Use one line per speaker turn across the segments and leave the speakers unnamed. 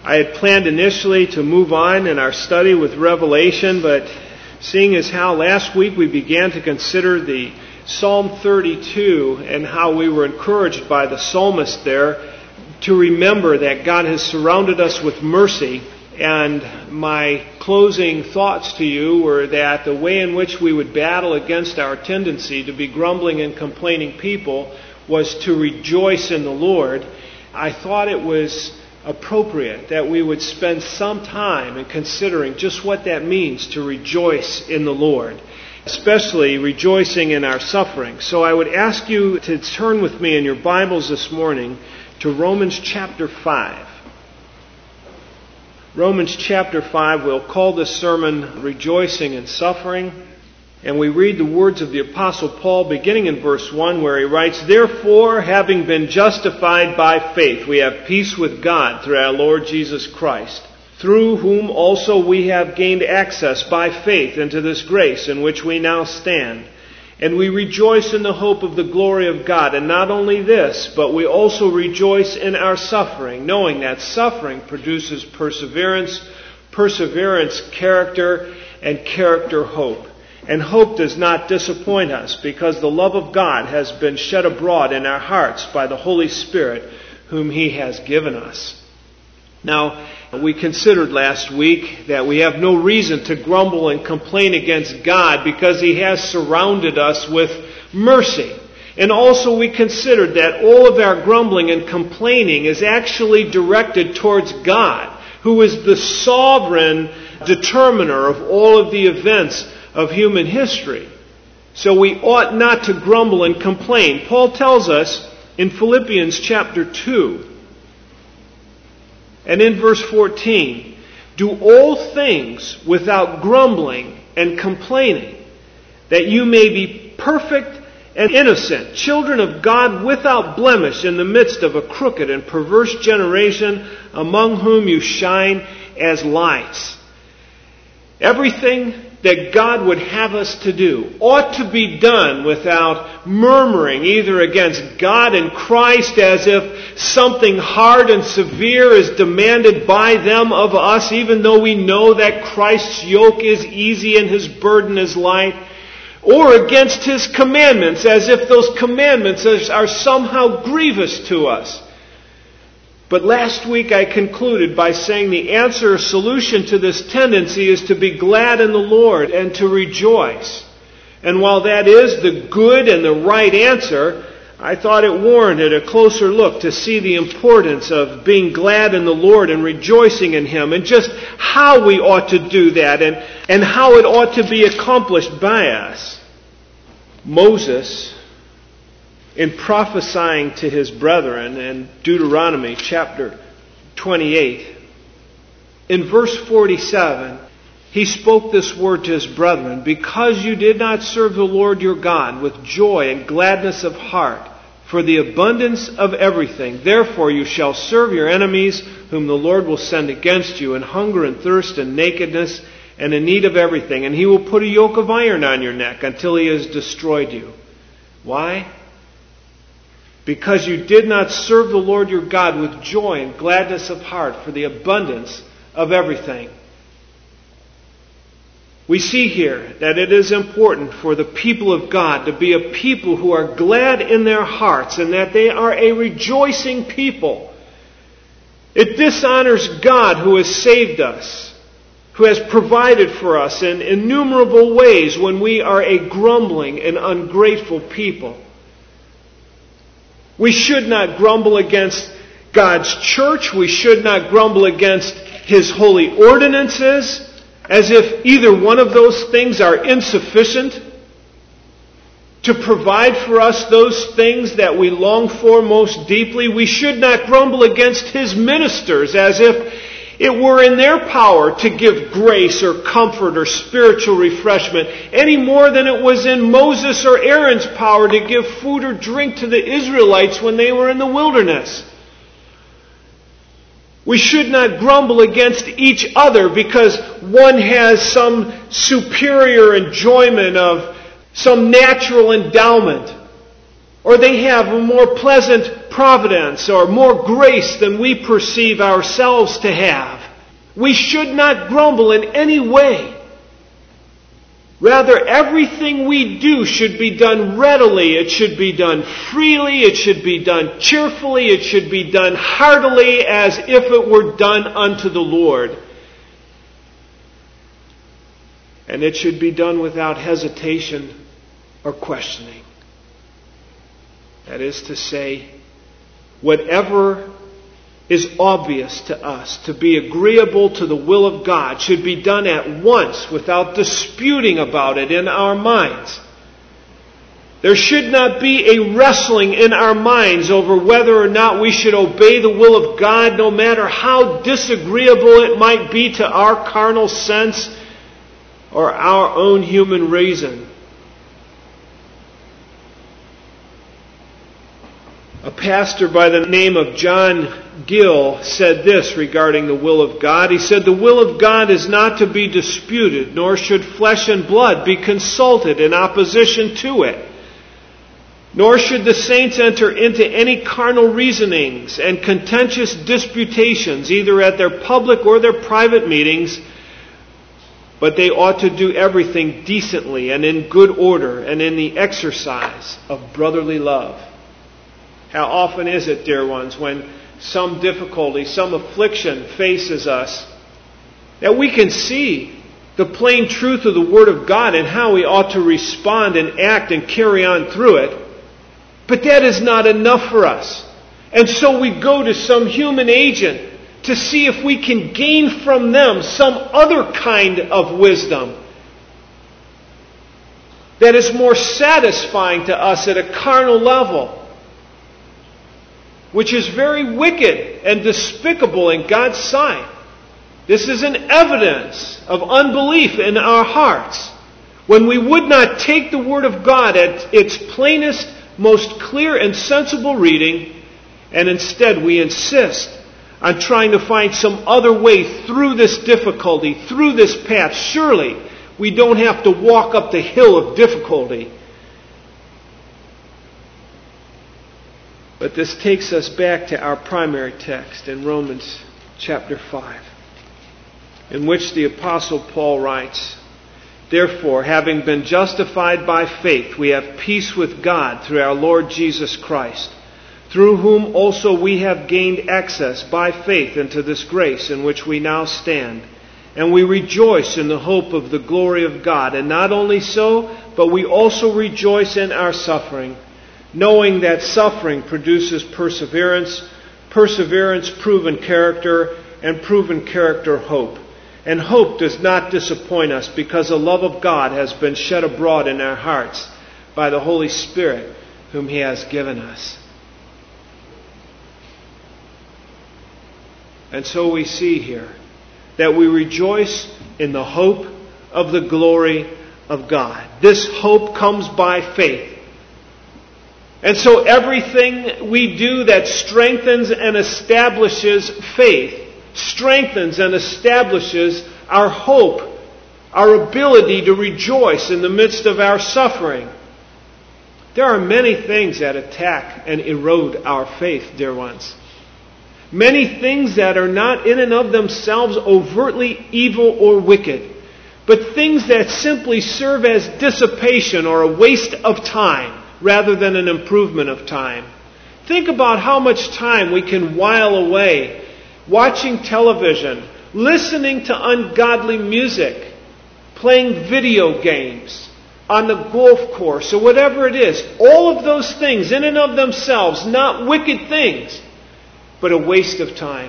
I had planned initially to move on in our study with Revelation, but seeing as how last week we began to consider the Psalm 32 and how we were encouraged by the psalmist there to remember that God has surrounded us with mercy. And my closing thoughts to you were that the way in which we would battle against our tendency to be grumbling and complaining people was to rejoice in the Lord. I thought it was appropriate that we would spend some time in considering just what that means to rejoice in the Lord, especially rejoicing in our suffering. So I would ask you to turn with me in your Bibles this morning to Romans chapter 5. Romans chapter 5, we'll call this sermon Rejoicing in Suffering. And we read the words of the Apostle Paul beginning in verse 1 where he writes, "Therefore, having been justified by faith, we have peace with God through our Lord Jesus Christ, through whom also we have gained access by faith into this grace in which we now stand. And we rejoice in the hope of the glory of God. And not only this, but we also rejoice in our suffering, knowing that suffering produces perseverance, perseverance character, and character hope. And hope does not disappoint us, because the love of God has been shed abroad in our hearts by the Holy Spirit, whom He has given us." Now, we considered last week that we have no reason to grumble and complain against God because He has surrounded us with mercy. And also we considered that all of our grumbling and complaining is actually directed towards God, who is the sovereign determiner of all of the events of human history. So we ought not to grumble and complain. Paul tells us in Philippians chapter 2, and in verse 14, "Do all things without grumbling and complaining, that you may be perfect and innocent, children of God without blemish in the midst of a crooked and perverse generation, among whom you shine as lights." Everything that God would have us to do ought to be done without murmuring either against God and Christ as if something hard and severe is demanded by them of us, even though we know that Christ's yoke is easy and His burden is light, or against His commandments as if those commandments are somehow grievous to us. But last week I concluded by saying the answer or solution to this tendency is to be glad in the Lord and to rejoice. And while that is the good and the right answer, I thought it warranted a closer look to see the importance of being glad in the Lord and rejoicing in Him, and just how we ought to do that and how it ought to be accomplished by us. Moses, in prophesying to his brethren in Deuteronomy chapter 28, in verse 47, he spoke this word to his brethren, "Because you did not serve the Lord your God with joy and gladness of heart, for the abundance of everything, therefore you shall serve your enemies, whom the Lord will send against you, in hunger and thirst and nakedness and in need of everything. And He will put a yoke of iron on your neck until He has destroyed you." Why? "Because you did not serve the Lord your God with joy and gladness of heart for the abundance of everything." We see here that it is important for the people of God to be a people who are glad in their hearts and that they are a rejoicing people. It dishonors God who has saved us, who has provided for us in innumerable ways when we are a grumbling and ungrateful people. We should not grumble against God's church. We should not grumble against His holy ordinances, as if either one of those things are insufficient to provide for us those things that we long for most deeply. We should not grumble against His ministers, as if it were in their power to give grace or comfort or spiritual refreshment, any more than it was in Moses or Aaron's power to give food or drink to the Israelites when they were in the wilderness. We should not grumble against each other because one has some superior enjoyment of some natural endowment. or they have a more pleasant providence or more grace than we perceive ourselves to have, we should not grumble in any way. Rather, everything we do should be done readily. It should be done freely. It should be done cheerfully. It should be done heartily, as if it were done unto the Lord. And it should be done without hesitation or questioning. That is to say, whatever is obvious to us to be agreeable to the will of God should be done at once without disputing about it in our minds. There should not be a wrestling in our minds over whether or not we should obey the will of God, no matter how disagreeable it might be to our carnal sense or our own human reason. A pastor by the name of John Gill said this regarding the will of God. He said, "The will of God is not to be disputed, nor should flesh and blood be consulted in opposition to it. Nor should the saints enter into any carnal reasonings and contentious disputations, either at their public or their private meetings, but they ought to do everything decently and in good order and in the exercise of brotherly love." How often is it, dear ones, when some difficulty, some affliction faces us, that we can see the plain truth of the Word of God and how we ought to respond and act and carry on through it, but that is not enough for us. And so we go to some human agent to see if we can gain from them some other kind of wisdom that is more satisfying to us at a carnal level, which is very wicked and despicable in God's sight. This is an evidence of unbelief in our hearts, when we would not take the Word of God at its plainest, most clear and sensible reading, and instead we insist on trying to find some other way through this difficulty, through this path. Surely we don't have to walk up the hill of difficulty. But this takes us back to our primary text in Romans chapter 5, in which the Apostle Paul writes, "Therefore, having been justified by faith, we have peace with God through our Lord Jesus Christ, through whom also we have gained access by faith into this grace in which we now stand. And we rejoice in the hope of the glory of God. And not only so, but we also rejoice in our suffering, knowing that suffering produces perseverance, perseverance proven character, and proven character hope. And hope does not disappoint us, because the love of God has been shed abroad in our hearts by the Holy Spirit whom He has given us." And so we see here that we rejoice in the hope of the glory of God. This hope comes by faith. And so everything we do that strengthens and establishes faith, strengthens and establishes our hope, our ability to rejoice in the midst of our suffering. There are many things that attack and erode our faith, dear ones. Many things that are not in and of themselves overtly evil or wicked, but things that simply serve as dissipation or a waste of time, rather than an improvement of time. Think about how much time we can while away watching television, listening to ungodly music, playing video games, on the golf course, or whatever it is. All of those things in and of themselves, not wicked things, but a waste of time.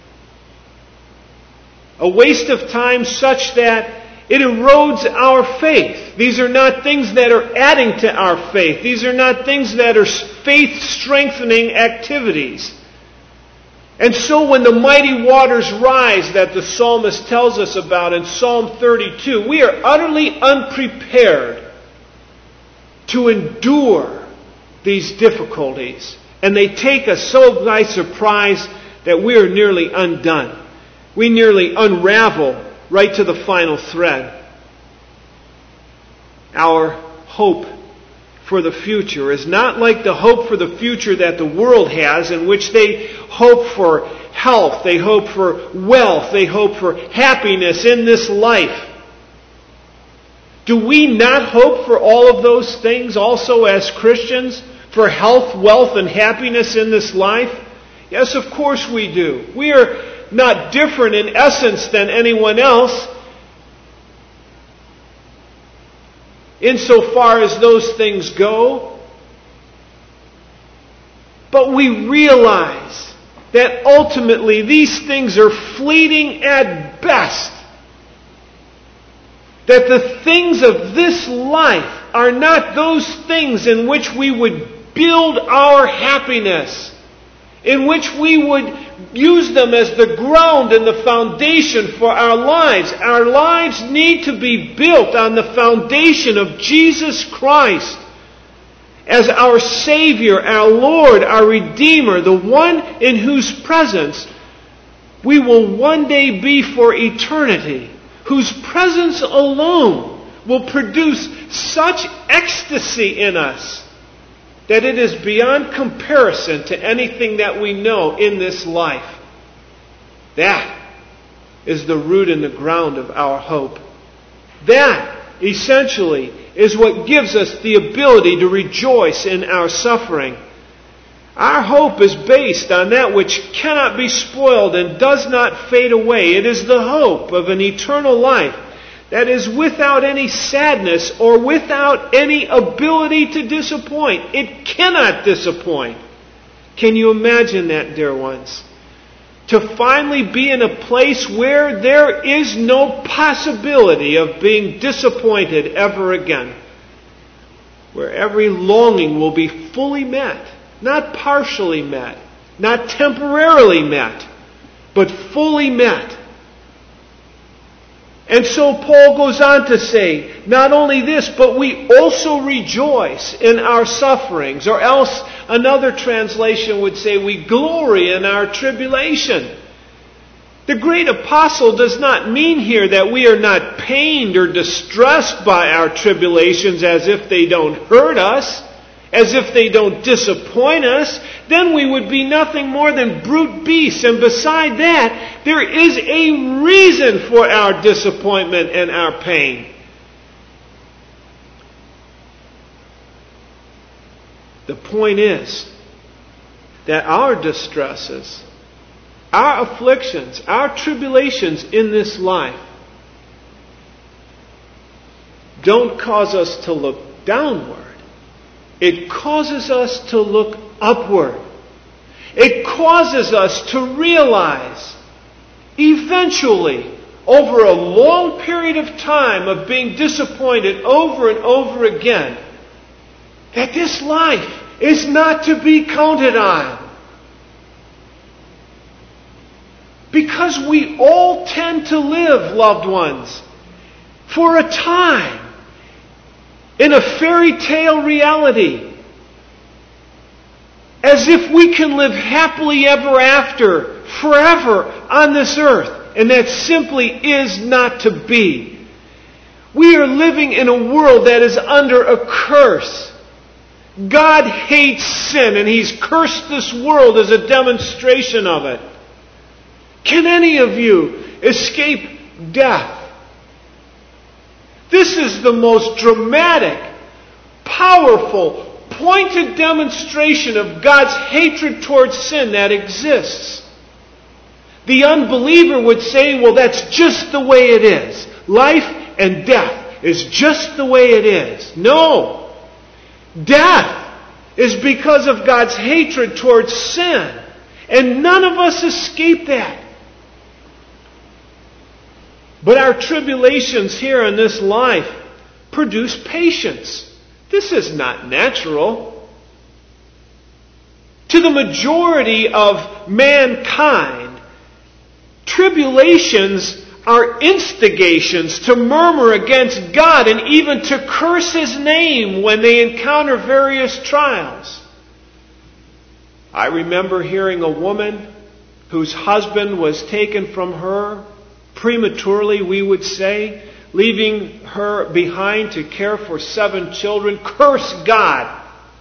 A waste of time such that it erodes our faith. These are not things that are adding to our faith. These are not things that are faith-strengthening activities. And so when the mighty waters rise that the psalmist tells us about in Psalm 32, we are utterly unprepared to endure these difficulties. And they take us so by surprise that we are nearly undone. We nearly unravel right to the final thread. Our hope for the future is not like the hope for the future that the world has, in which they hope for health, they hope for wealth, they hope for happiness in this life. Do we not hope for all of those things also as Christians? For health, wealth, and happiness in this life? Yes, of course we do. We are not different in essence than anyone else, insofar as those things go. But we realize that ultimately these things are fleeting at best. That the things of this life are not those things in which we would build our happiness, in which we would use them as the ground and the foundation for our lives. Our lives need to be built on the foundation of Jesus Christ as our Savior, our Lord, our Redeemer, the one in whose presence we will one day be for eternity, whose presence alone will produce such ecstasy in us that it is beyond comparison to anything that we know in this life. That is the root and the ground of our hope. That, essentially, is what gives us the ability to rejoice in our suffering. Our hope is based on that which cannot be spoiled and does not fade away. It is the hope of an eternal life that is without any sadness or without any ability to disappoint. It cannot disappoint. Can you imagine that, dear ones? To finally be in a place where there is no possibility of being disappointed ever again. Where every longing will be fully met, not partially met, not temporarily met, but fully met. And so Paul goes on to say, not only this, but we also rejoice in our sufferings. Or else another translation would say we glory in our tribulation. The great apostle does not mean here that we are not pained or distressed by our tribulations as if they don't hurt us, as if they don't disappoint us. Then we would be nothing more than brute beasts. And beside that, there is a reason for our disappointment and our pain. The point is that our distresses, our afflictions, our tribulations in this life don't cause us to look downward. It causes us to look upward. It causes us to realize, eventually, over a long period of time of being disappointed over and over again, that this life is not to be counted on. Because we all tend to live, loved ones, for a time in a fairy tale reality, as if we can live happily ever after, forever on this earth. And that simply is not to be. We are living in a world that is under a curse. God hates sin, and He's cursed this world as a demonstration of it. Can any of you escape death? This is the most dramatic, powerful, pointed demonstration of God's hatred towards sin that exists. The unbeliever would say, well, that's just the way it is. Life and death is just the way it is. No. Death is because of God's hatred towards sin. And none of us escape that. But our tribulations here in this life produce patience. This is not natural. To the majority of mankind, tribulations are instigations to murmur against God and even to curse His name when they encounter various trials. I remember hearing a woman whose husband was taken from her prematurely, we would say, leaving her behind to care for 7 children, curse God.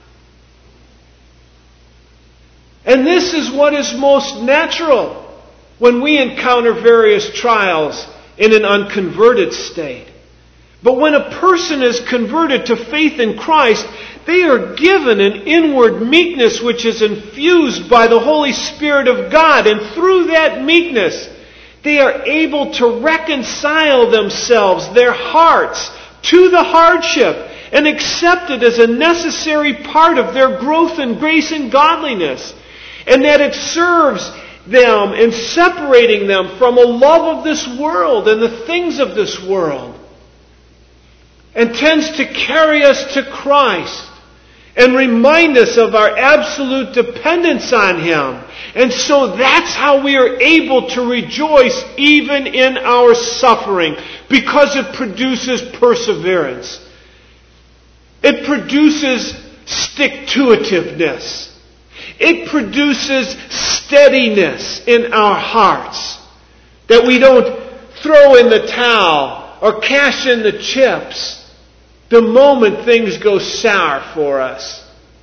And this is what is most natural when we encounter various trials in an unconverted state. But when a person is converted to faith in Christ, they are given an inward meekness which is infused by the Holy Spirit of God. And through that meekness, they are able to reconcile themselves, their hearts, to the hardship and accept it as a necessary part of their growth in grace and godliness. And that it serves them in separating them from a love of this world and the things of this world, and tends to carry us to Christ and remind us of our absolute dependence on Him. And so that's how we are able to rejoice even in our suffering, because it produces perseverance. It produces stick-to-itiveness. It produces steadiness in our hearts, that we don't throw in the towel or cash in the chips the moment things go sour for us.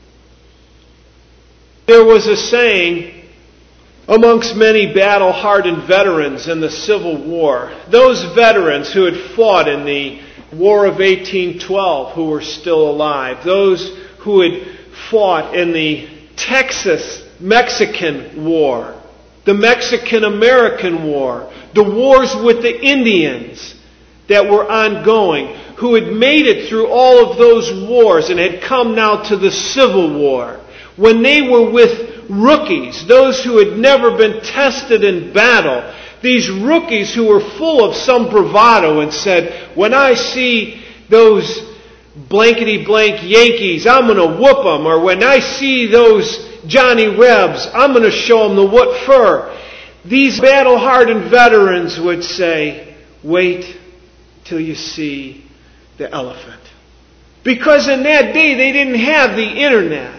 There was a saying amongst many battle-hardened veterans in the Civil War, those veterans who had fought in the War of 1812 who were still alive, those who had fought in the Texas-Mexican War, the Mexican-American War, the wars with the Indians that were ongoing, who had made it through all of those wars and had come now to the Civil War. When they were with rookies, those who had never been tested in battle, these rookies who were full of some bravado and said, when I see those blankety-blank Yankees, I'm going to whoop them. Or when I see those Johnny Rebs, I'm going to show them the what for. These battle-hardened veterans would say, wait till you see the elephant. Because in that day they didn't have the internet.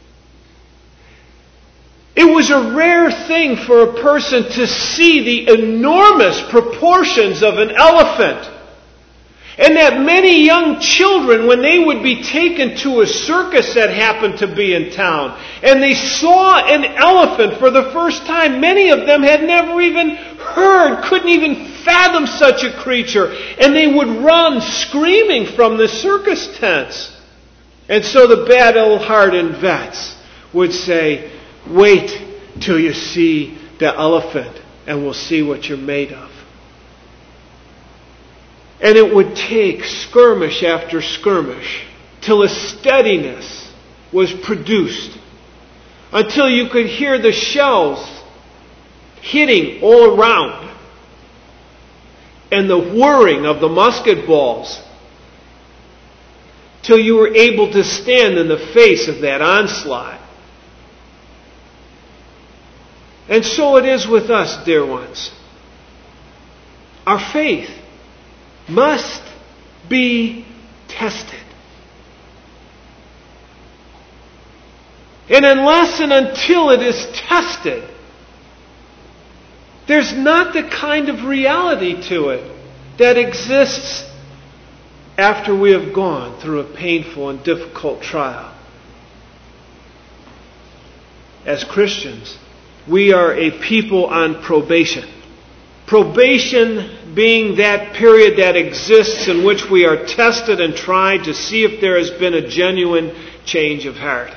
It was a rare thing for a person to see the enormous proportions of an elephant. And that many young children, when they would be taken to a circus that happened to be in town, and they saw an elephant for the first time, many of them had never even heard, couldn't even fathom such a creature, and they would run screaming from the circus tents. And so the battle-hardened vets would say, wait till you see the elephant, and we'll see what you're made of. And it would take skirmish after skirmish till a steadiness was produced, until you could hear the shells hitting all around and the whirring of the musket balls, till you were able to stand in the face of that onslaught. And so it is with us, dear ones. Our faith must be tested. And unless and until it is tested, there's not the kind of reality to it that exists after we have gone through a painful and difficult trial. As Christians, we are a people on probation. Probation being that period that exists in which we are tested and tried to see if there has been a genuine change of heart.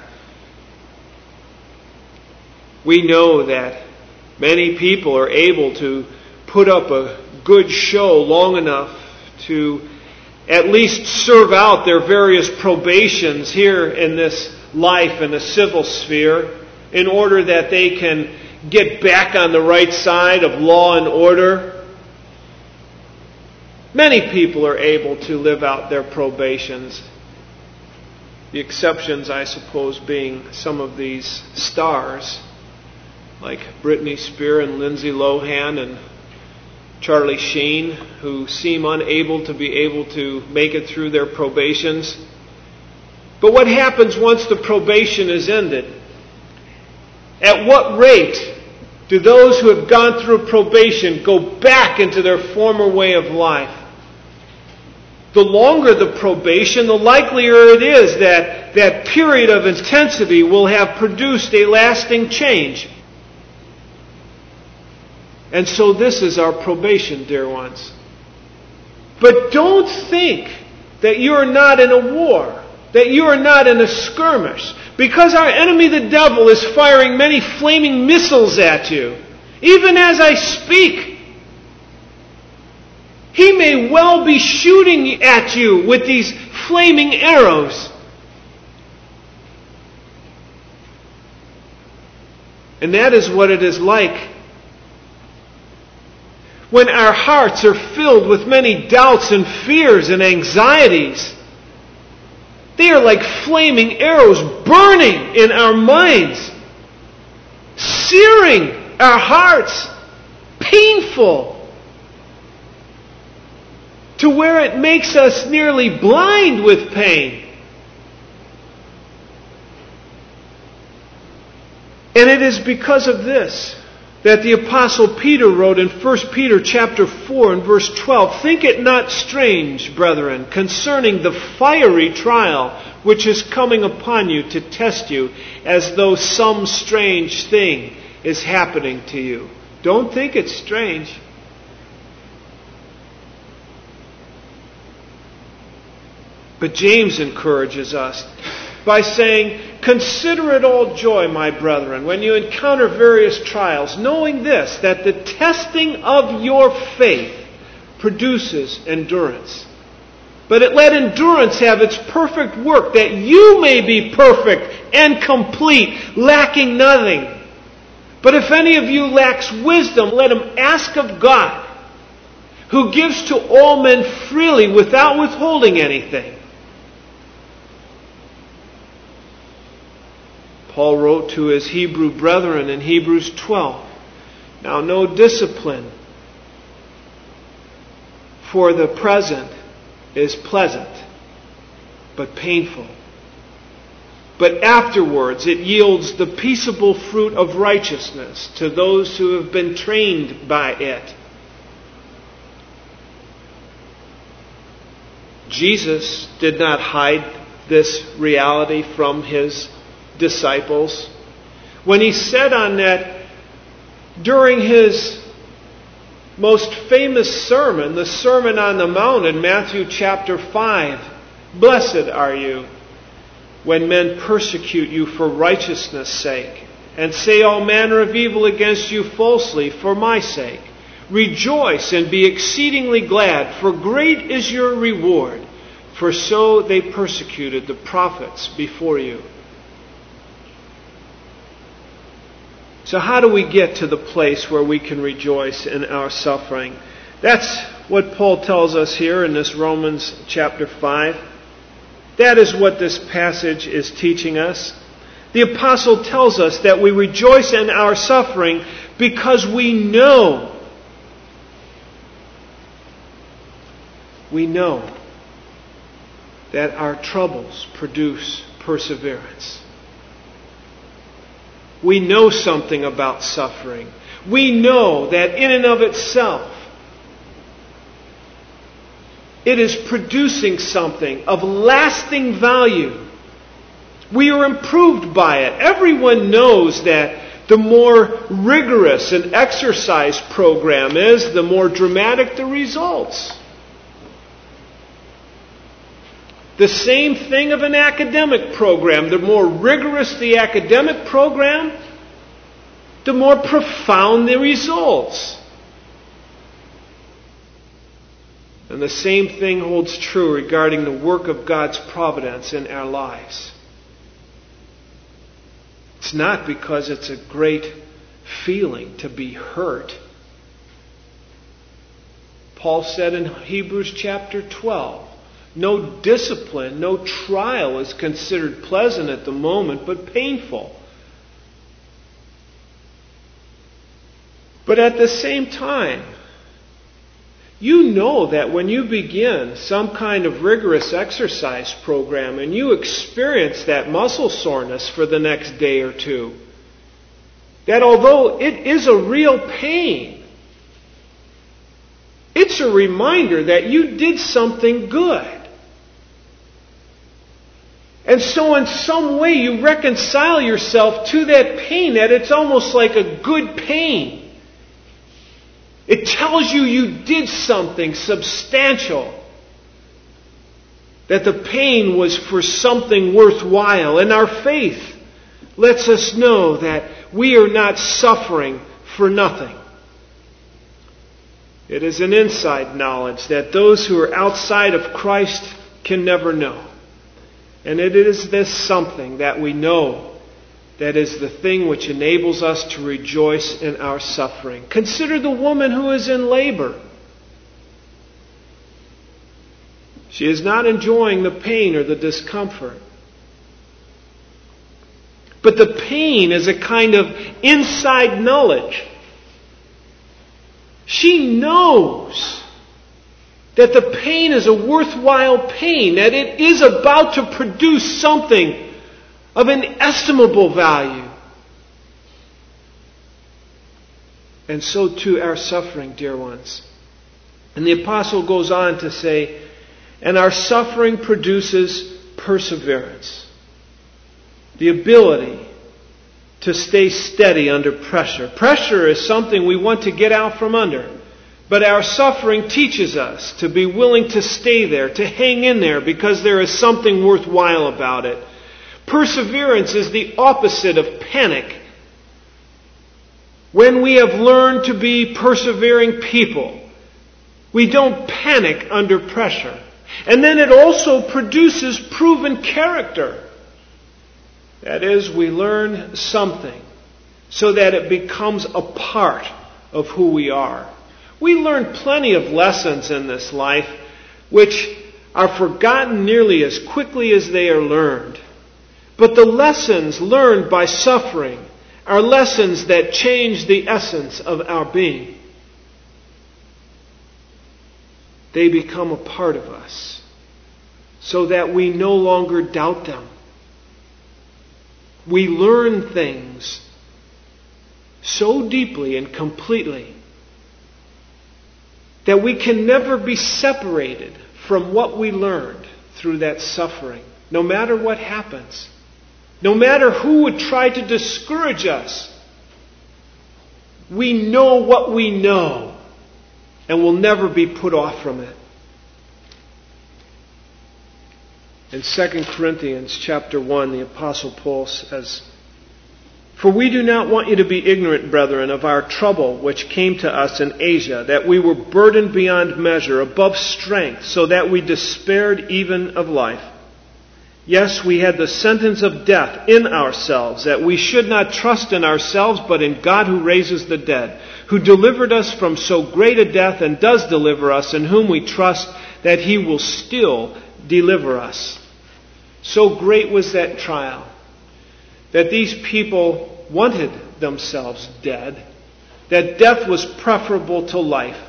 We know that many people are able to put up a good show long enough to at least serve out their various probations here in this life in the civil sphere, in order that they can get back on the right side of law and order. Many people are able to live out their probations. The exceptions, I suppose, being some of these stars, like Britney Spears and Lindsay Lohan and Charlie Sheen, who seem unable to be able to make it through their probations. But what happens once the probation is ended? At what rate do those who have gone through probation go back into their former way of life? the longer the probation, the likelier it is that that period of intensity will have produced a lasting change. And so this is our probation, dear ones. But don't think that you are not in a war, that you are not in a skirmish, because our enemy the devil is firing many flaming missiles at you. Even as I speak, he may well be shooting at you with these flaming arrows. And that is what it is like when our hearts are filled with many doubts and fears and anxieties. They are like flaming arrows burning in our minds, searing our hearts, painful, to where it makes us nearly blind with pain. And it is because of this that the Apostle Peter wrote in 1 Peter chapter 4 and verse 12, "Think it not strange, brethren, concerning the fiery trial which is coming upon you to test you, as though some strange thing is happening to you." Don't think it's strange. But James encourages us by saying, "Consider it all joy, my brethren, when you encounter various trials, knowing this, that the testing of your faith produces endurance. But let endurance have its perfect work, that you may be perfect and complete, lacking nothing. But if any of you lacks wisdom, let him ask of God, who gives to all men freely without withholding anything." Paul wrote to his Hebrew brethren in Hebrews 12, "Now no discipline for the present is pleasant, but painful. But afterwards it yields the peaceable fruit of righteousness to those who have been trained by it." Jesus did not hide this reality from his disciples when he said on that, during his most famous sermon, the Sermon on the Mount in Matthew chapter 5, "Blessed are you when men persecute you for righteousness' sake, and say all manner of evil against you falsely for my sake. Rejoice and be exceedingly glad, for great is your reward, for so they persecuted the prophets before you." So how do we get to the place where we can rejoice in our suffering? That's what Paul tells us here in this Romans chapter 5. That is what this passage is teaching us. The apostle tells us that we rejoice in our suffering because we know that our troubles produce perseverance. We know something about suffering. We know that in and of itself, it is producing something of lasting value. We are improved by it. Everyone knows that the more rigorous an exercise program is, the more dramatic the results. The same thing of an academic program. The more rigorous the academic program, the more profound the results. And the same thing holds true regarding the work of God's providence in our lives. It's not because it's a great feeling to be hurt. Paul said in Hebrews chapter 12, "No discipline, no trial is considered pleasant at the moment, but painful." But at the same time, you know that when you begin some kind of rigorous exercise program and you experience that muscle soreness for the next day or two, that although it is a real pain, It's a reminder that you did something good. And so in some way you reconcile yourself to that pain, that it's almost like a good pain. It tells you you did something substantial. That the pain was for something worthwhile. And our faith lets us know that we are not suffering for nothing. It is an inside knowledge that those who are outside of Christ can never know. And it is this something that we know that is the thing which enables us to rejoice in our suffering. Consider the woman who is in labor. She is not enjoying the pain or the discomfort. But the pain is a kind of inside knowledge. She knows that the pain is a worthwhile pain, that it is about to produce something of inestimable value. And so too our suffering, dear ones. And the apostle goes on to say, and our suffering produces perseverance. The ability to stay steady under pressure. Pressure is something we want to get out from under. But our suffering teaches us to be willing to stay there, to hang in there, because there is something worthwhile about it. Perseverance is the opposite of panic. When we have learned to be persevering people, we don't panic under pressure. And then it also produces proven character. That is, we learn something so that it becomes a part of who we are. We learn plenty of lessons in this life which are forgotten nearly as quickly as they are learned. But the lessons learned by suffering are lessons that change the essence of our being. They become a part of us so that we no longer doubt them. We learn things so deeply and completely that we can never be separated from what we learned through that suffering, no matter what happens. No matter who would try to discourage us, we know what we know and will never be put off from it. In 2 Corinthians chapter 1, the Apostle Paul says, for we do not want you to be ignorant, brethren, of our trouble which came to us in Asia, that we were burdened beyond measure, above strength, so that we despaired even of life. Yes, we had the sentence of death in ourselves, that we should not trust in ourselves, but in God who raises the dead, who delivered us from so great a death and does deliver us, in whom we trust that He will still deliver us. So great was that trial that these people wanted themselves dead, that death was preferable to life.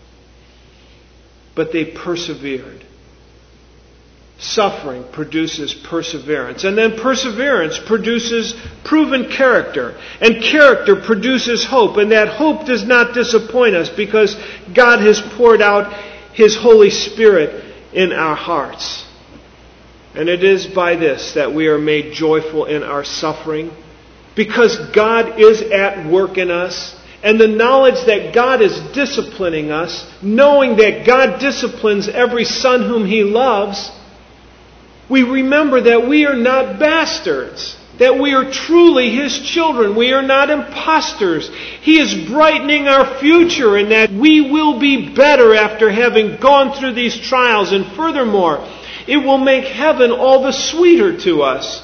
But they persevered. Suffering produces perseverance. And then perseverance produces proven character. And character produces hope. And that hope does not disappoint us because God has poured out His Holy Spirit in our hearts. And it is by this that we are made joyful in our suffering, because God is at work in us, and the knowledge that God is disciplining us, knowing that God disciplines every son whom He loves, we remember that we are not bastards, that we are truly His children. We are not impostors. He is brightening our future, and that we will be better after having gone through these trials. And furthermore, it will make heaven all the sweeter to us.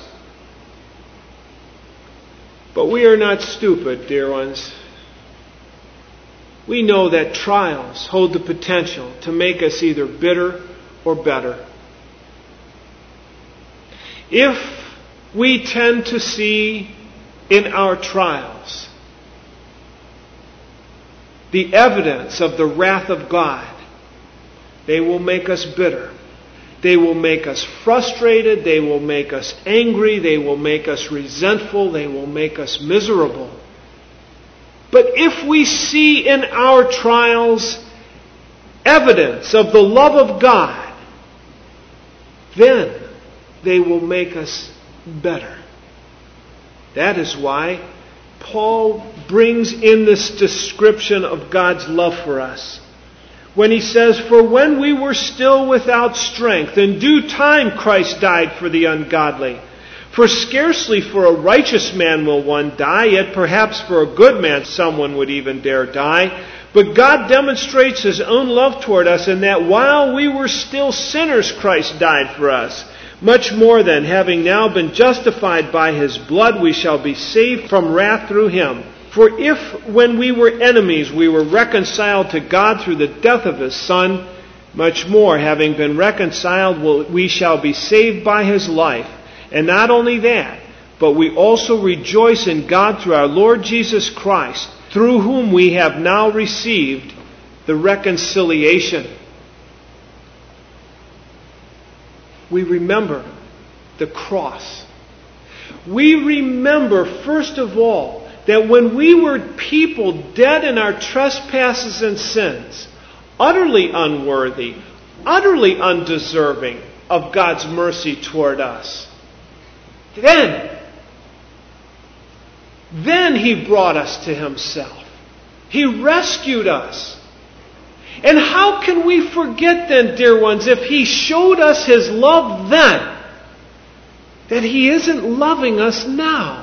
But we are not stupid, dear ones. We know that trials hold the potential to make us either bitter or better. If we tend to see in our trials the evidence of the wrath of God, they will make us bitter. They will make us frustrated. They will make us angry. They will make us resentful. They will make us miserable. But if we see in our trials evidence of the love of God, then they will make us better. That is why Paul brings in this description of God's love for us. When he says, "For when we were still without strength, in due time Christ died for the ungodly. For scarcely for a righteous man will one die, yet perhaps for a good man someone would even dare die. But God demonstrates His own love toward us in that while we were still sinners, Christ died for us. Much more then, having now been justified by His blood, we shall be saved from wrath through Him. For if, when we were enemies, we were reconciled to God through the death of His Son, much more, having been reconciled, we shall be saved by His life. And not only that, but we also rejoice in God through our Lord Jesus Christ, through whom we have now received the reconciliation." We remember the cross. We remember, first of all, that when we were people dead in our trespasses and sins, utterly unworthy, utterly undeserving of God's mercy toward us, then He brought us to Himself. He rescued us. And how can we forget then, dear ones, if He showed us His love then, that He isn't loving us now?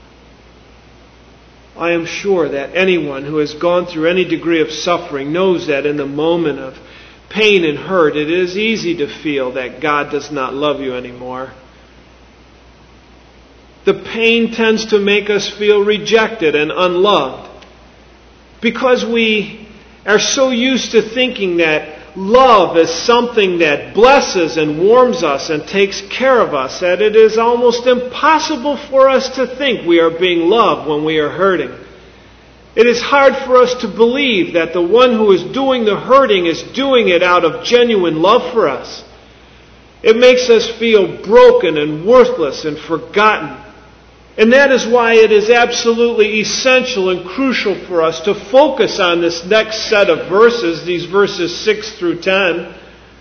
I am sure that anyone who has gone through any degree of suffering knows that in the moment of pain and hurt, it is easy to feel that God does not love you anymore. The pain tends to make us feel rejected and unloved because we are so used to thinking that love is something that blesses and warms us and takes care of us, that it is almost impossible for us to think we are being loved when we are hurting. It is hard for us to believe that the one who is doing the hurting is doing it out of genuine love for us. It makes us feel broken and worthless and forgotten. And that is why it is absolutely essential and crucial for us to focus on this next set of verses, these verses 6 through 10.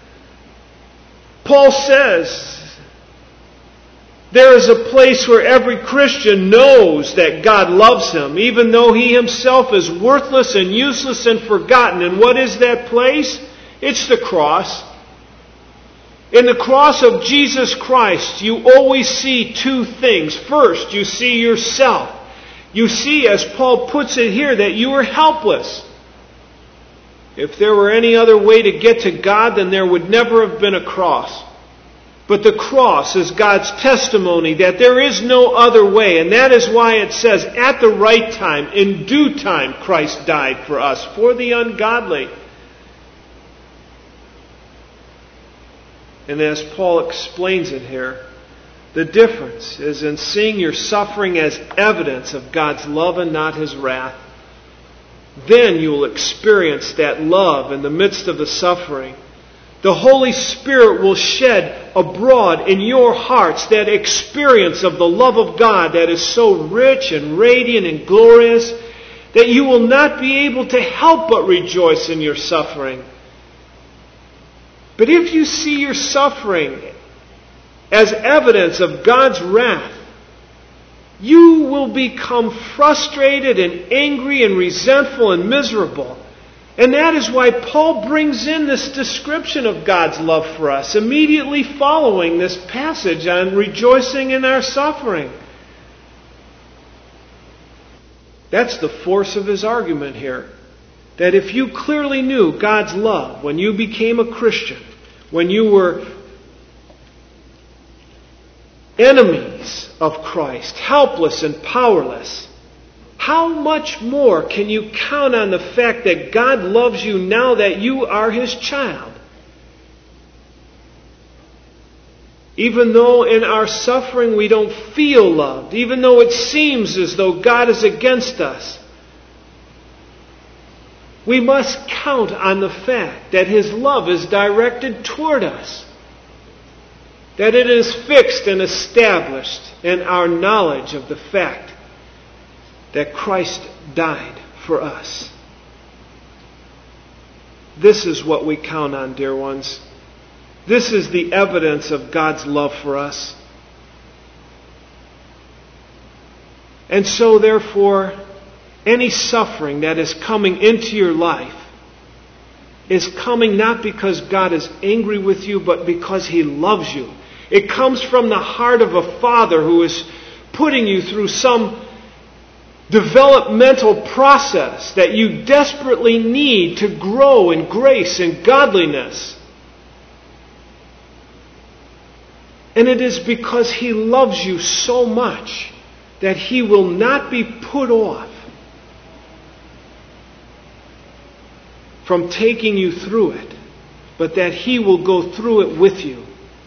Paul says, there is a place where every Christian knows that God loves him, even though he himself is worthless and useless and forgotten. And what is that place? It's the cross. In the cross of Jesus Christ, you always see two things. First, you see yourself. You see, as Paul puts it here, that you are helpless. If there were any other way to get to God, then there would never have been a cross. But the cross is God's testimony that there is no other way. And that is why it says, at the right time, in due time, Christ died for us, for the ungodly. And as Paul explains it here, the difference is in seeing your suffering as evidence of God's love and not His wrath. Then you will experience that love in the midst of the suffering. The Holy Spirit will shed abroad in your hearts that experience of the love of God that is so rich and radiant and glorious that you will not be able to help but rejoice in your suffering. But if you see your suffering as evidence of God's wrath, you will become frustrated and angry and resentful and miserable. And that is why Paul brings in this description of God's love for us immediately following this passage on rejoicing in our suffering. That's the force of his argument here. That if you clearly knew God's love when you became a Christian, when you were enemies of Christ, helpless and powerless, how much more can you count on the fact that God loves you now that you are His child? Even though in our suffering we don't feel loved, even though it seems as though God is against us, we must count on the fact that His love is directed toward us. That it is fixed and established in our knowledge of the fact that Christ died for us. This is what we count on, dear ones. This is the evidence of God's love for us. And so, therefore, any suffering that is coming into your life is coming not because God is angry with you, but because He loves you. It comes from the heart of a father who is putting you through some developmental process that you desperately need to grow in grace and godliness. And it is because He loves you so much that He will not be put off from taking you through it, but that He will go through it with you.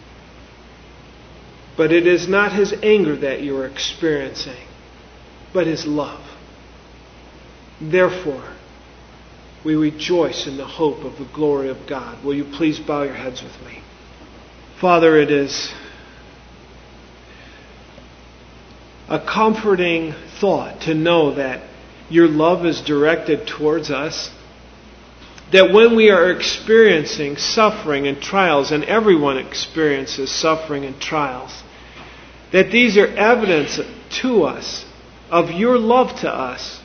But it is not His anger that you are experiencing, but His love. Therefore, we rejoice in the hope of the glory of God. Will you please bow your heads with me? Father, it is a comforting thought to know that your love is directed towards us. That when we are experiencing suffering and trials, and everyone experiences suffering and trials, that these are evidence to us of your love to us.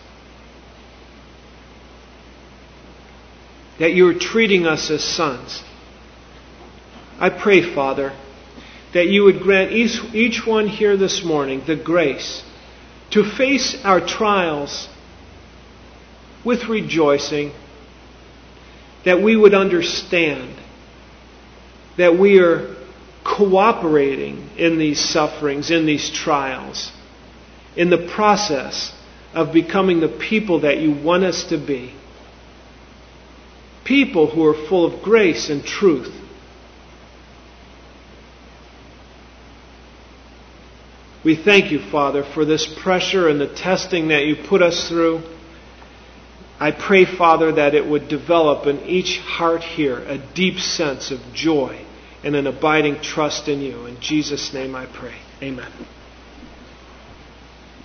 That you are treating us as sons. I pray, Father, that you would grant each one here this morning the grace to face our trials with rejoicing, that we would understand that we are cooperating in these sufferings, in these trials, in the process of becoming the people that you want us to be. People who are full of grace and truth. We thank you, Father, for this pressure and the testing that you put us through. I pray, Father, that it would develop in each heart here a deep sense of joy and an abiding trust in you. In Jesus' name I pray. Amen.